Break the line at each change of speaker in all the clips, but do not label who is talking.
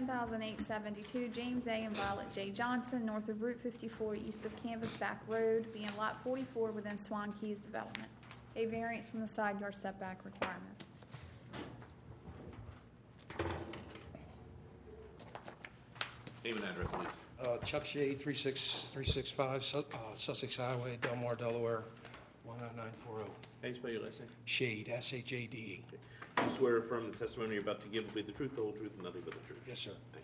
10,872, James A. and Violet J. Johnson, north of Route 54, east of Canvasback Road, being Lot 44 within Swan Keys Development. A variance from the side yard setback requirement.
Name and address, please.
Chuck Shade, 36365 Sussex Highway, Delmar, Delaware, 19940.
How do you spell your last name?
Shade, S-H-A-D-E.
You swear or affirm the testimony you're about to give will be the truth, the whole truth, and nothing but the truth?
Yes, sir.
Thank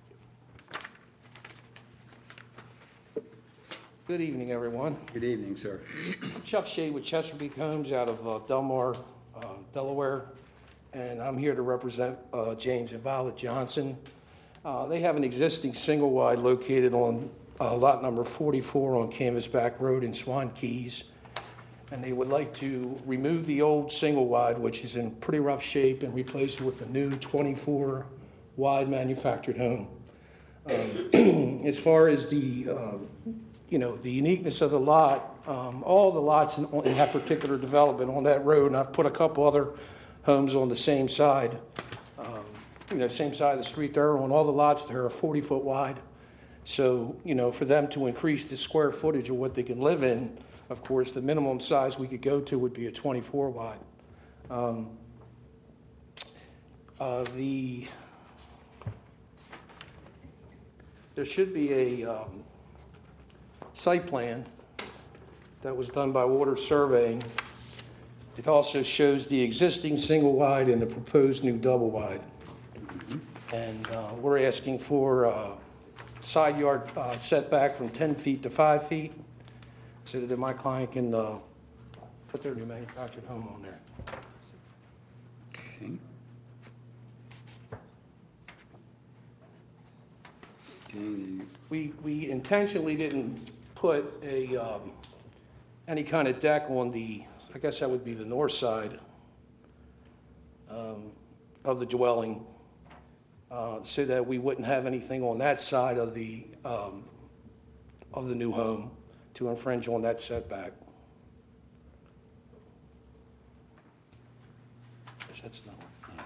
you.
Good evening, everyone.
Good evening, sir.
I'm Chuck Shade with Chesapeake Homes out of Delmar, Delaware, and I'm here to represent James and Violet Johnson. They have an existing single-wide located on lot number 44 on Canvasback Road in Swan Keys, and they would like to remove the old single-wide, which is in pretty rough shape, and replace it with a new 24-wide manufactured home. As far as the the uniqueness of the lot, all the lots in that particular development on that road, and I've put a couple other homes on the same side, same side of the street there, on all the lots that are 40-foot wide. So, for them to increase the square footage of what they can live in, of course, the minimum size we could go to would be a 24 wide. There should be a site plan that was done by Water Surveying. It also shows the existing single wide and the proposed new double wide. And we're asking for side yard setback from 10 feet to 5 feet so that my client can put their new manufactured home on there.
Okay.
We intentionally didn't put any kind of deck on the, I guess that would be the north side of the dwelling, so that we wouldn't have anything on that side of the new home to infringe on that setback. Yes, that's not.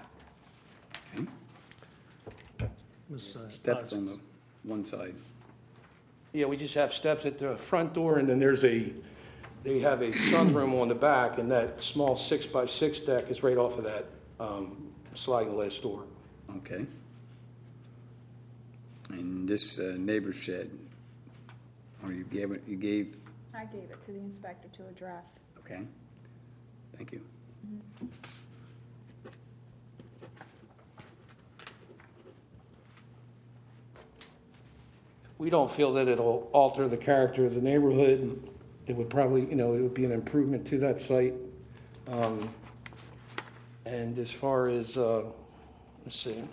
Okay. Steps on the one side.
Yeah, we just have steps at the front door, and then they have a sunroom on the back, and that small 6x6 deck is right off of that sliding glass door.
Okay. And this neighbor's shed, or you gave it?
I gave it to the inspector to address.
Okay. Thank you.
Mm-hmm.
We don't feel that it'll alter the character of the neighborhood. It would probably, it would be an improvement to that site. And as far as, let's see,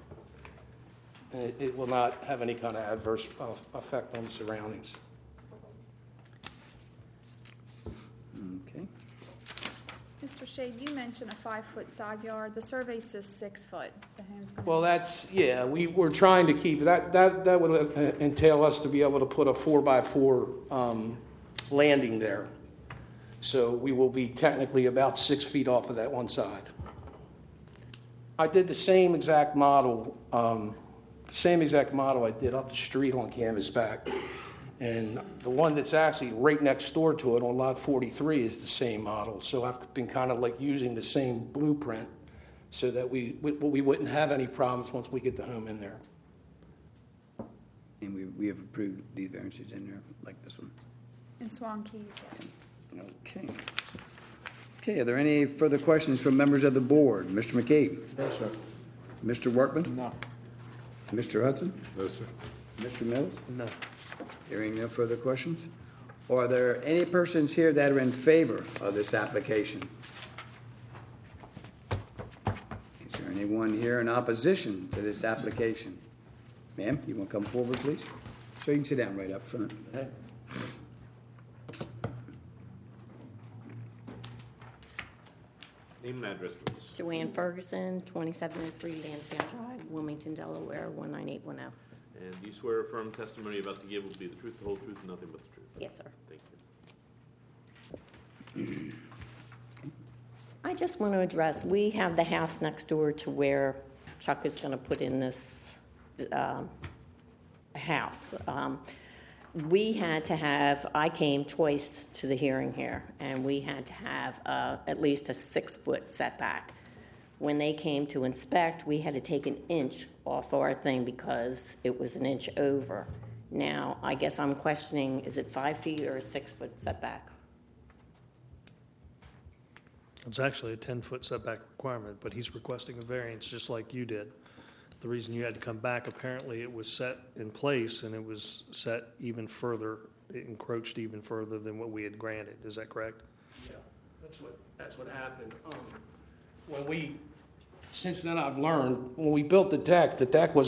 it will not have any kind of adverse effect on the surroundings.
Okay.
Mr. Shade, you mentioned a 5-foot side yard. The survey says 6 foot. The home's going
Well, we're trying to keep that would entail us to be able to put a 4x4 landing there. So we will be technically about 6 feet off of that one side. I did the same exact model I did up the street on Canvasback. And the one that's actually right next door to it on lot 43 is the same model. So I've been kind of like using the same blueprint so that we wouldn't have any problems once we get the home in there.
And we have approved these variances in there, like this one.
in Swan Keys, yes.
Okay. Okay, are there any further questions from members of the board? Mr. McKee?
No, sir.
Mr. Workman?
No.
Mr. Hudson?
No, sir.
Mr. Mills?
No.
Hearing no further questions? Or are there any persons here that are in favor of this application? Is there anyone here in opposition to this application? Ma'am, you want to come forward, please? So you can sit down right up front.
Okay.
Name and address, please.
Joanne Ferguson, 2703 Lansdowne Drive, Wilmington, Delaware, 19810.
And do you swear or affirm testimony you're about to give will be the truth, the whole truth, and nothing but the truth?
Yes, sir.
Thank you.
I just want to address, we have the house next door to where Chuck is going to put in this house. I came twice to the hearing here, and we had to have at least a 6-foot setback. When they came to inspect, we had to take an inch off our thing because it was an inch over. Now, I guess I'm questioning, is it 5 feet or a 6-foot setback?
It's actually a 10-foot setback requirement, but he's requesting a variance just like you did. The reason you had to come back, apparently it was set in place and it was set even further, it encroached even further than what we had granted. Is that correct?
Yeah, that's what happened. Since then I've learned, when we built the deck on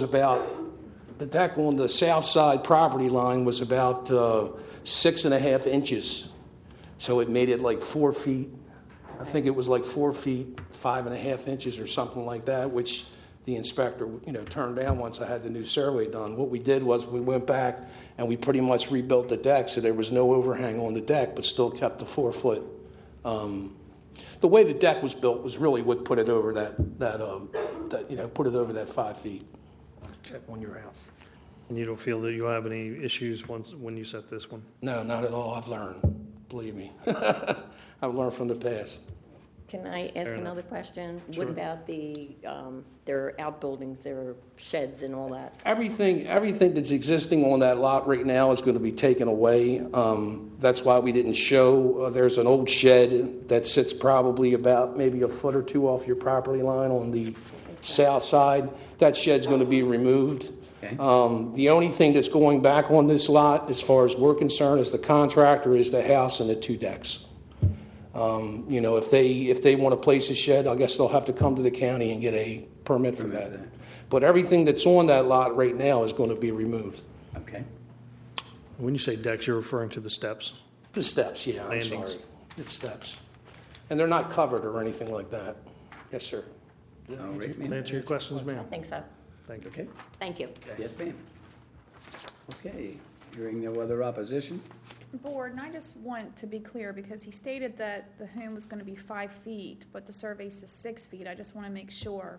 the south side property line was about 6.5 inches. So it made it like 4 feet. I think it was like 4 feet, 5.5 inches or something like that, which the inspector, turned down once I had the new survey done. What we did was we went back and we pretty much rebuilt the deck so there was no overhang on the deck, but still kept the 4 foot. The way the deck was built was really what put it over put it over that 5 feet on your house.
And you don't feel that you'll have any issues when you set this one?
No, not at all. I've learned, believe me. I've learned from the past.
Can I ask
Fair
another
enough.
question?
Sure.
What about their outbuildings, their sheds and all that?
Everything that's existing on that lot right now is going to be taken away. That's why we didn't show. There's an old shed that sits probably about maybe a foot or two off your property line on the south side. That shed's going to be removed.
Okay.
The only thing that's going back on this lot, as far as we're concerned, as the contractor, is the house and the 2 decks. If they want to place a shed, I guess they'll have to come to the county and get a permit for that. But everything that's on that lot right now is going to be removed.
Okay.
When you say decks, you're referring to the steps?
The steps, yeah, I'm
Landings.
sorry. It's steps. And they're not covered or anything like that. Yes, sir.
All right,
Can I
ma'am.
answer your questions,
I
ma'am?
think so.
Thank you.
Okay.
Thank you.
Yes, ma'am. Okay. Hearing no other opposition?
Board, and I just want to be clear, because he stated that the home was going to be 5 feet, but the survey says 6 feet. I just want to make sure.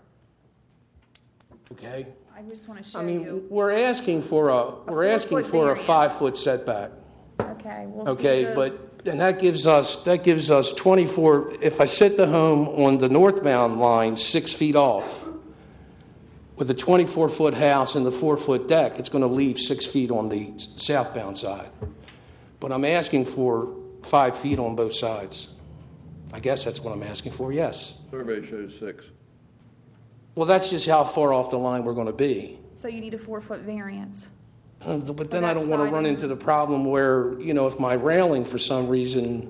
Okay.
I just want to show
I mean,
you.
we're asking for a
4-foot
5-foot setback.
Okay, we'll see
Okay,
the-
and that gives us 24, if I set the home on the northbound line 6 feet off, with a 24-foot house and the 4-foot deck, it's going to leave 6 feet on the southbound side. But I'm asking for 5 feet on both sides. I guess that's what I'm asking for, yes.
Survey shows 6.
Well, that's just how far off the line we're going to be.
So you need a 4-foot variance.
But then I
that
don't want to
side
run
and-
into the problem where, if my railing for some reason,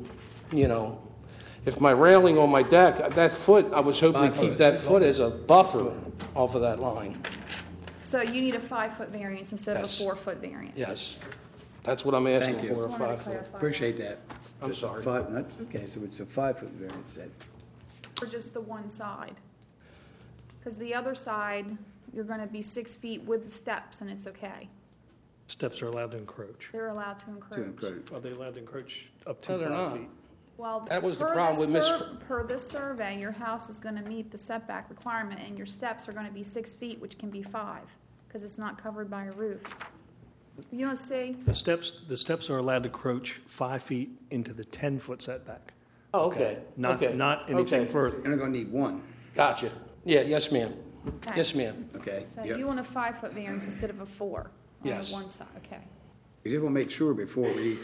if my railing on my deck, that foot, I was hoping to
5
keep
foot.
that foot as a buffer off of that line.
So you need a 5-foot variance instead
Yes.
of a 4-foot variance.
Yes. That's what I'm asking
Thank you.
for, a
Just wanted to
5-foot.
clarify
Appreciate that.
I'm sorry.
That's okay, so it's a 5-foot variance then.
For just the one side. Because the other side, you're going to be 6 feet with the steps, and it's okay.
Steps are allowed to encroach.
They're allowed to
To
encroach.
encroach.
Are they allowed to encroach up to
No, they're
5
not.
feet?
Well,
That was the
per
problem with Miss-
Per this survey, your house is going to meet the setback requirement, and your steps are going to be 6 feet, which can be 5, because it's not covered by a roof. You don't see?
The steps are allowed to encroach 5 feet into the 10-foot setback.
Oh, okay.
Not
Okay.
anything
Okay.
further.
You're only going to need one,
Gotcha. Yeah, yes, ma'am.
Okay.
Yes, ma'am.
okay?
So
Yep.
you want a 5-foot variance instead of a 4 on the
Yes.
one side, okay.
We just want to make sure before we,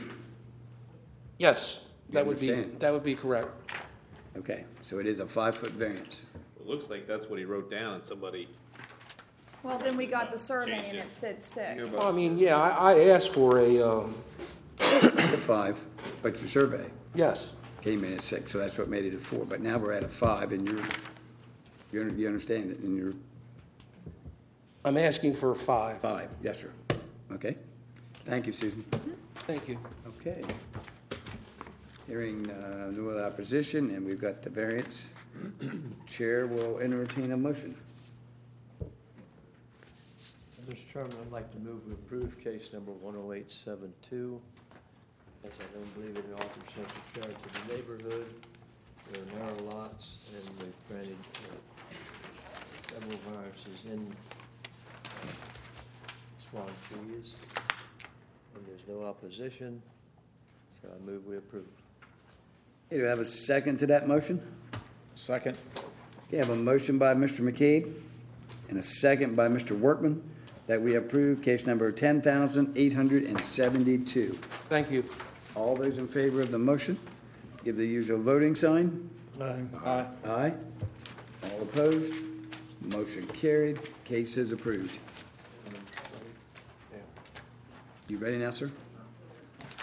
Yes,
You
that would
understand?
be correct.
okay, so it is a 5-foot variance.
It looks like that's what he wrote down, and somebody,
Well, then we got the survey, and
Change
it said 6.
Well, I mean, yeah, I asked for a,
The 5, but your survey
yes.
came in at 6, so that's what made it a 4. But now we're at a 5, and you understand it, and you're
I'm asking for a 5.
5. Yes, sir. Okay? Thank you, Susan.
Thank you.
Okay. Hearing no other opposition, and we've got the variance, Chair will entertain a motion.
Mr. Chairman, I'd like to move to approve case number 10872, as I don't believe it offers central charge to the neighborhood. There are narrow lots, and they've granted several variances in Swan Keys. And there's no opposition, so I move we approve.
Okay, do I have a second to that motion?
Second.
Okay, I have a motion by Mr. McCabe and a second by Mr. Workman that we approve case number 10,872.
Thank you.
All those in favor of the motion, give the usual voting sign.
Aye.
Aye.
Aye. All opposed? Motion carried. Case is approved. You ready now, sir?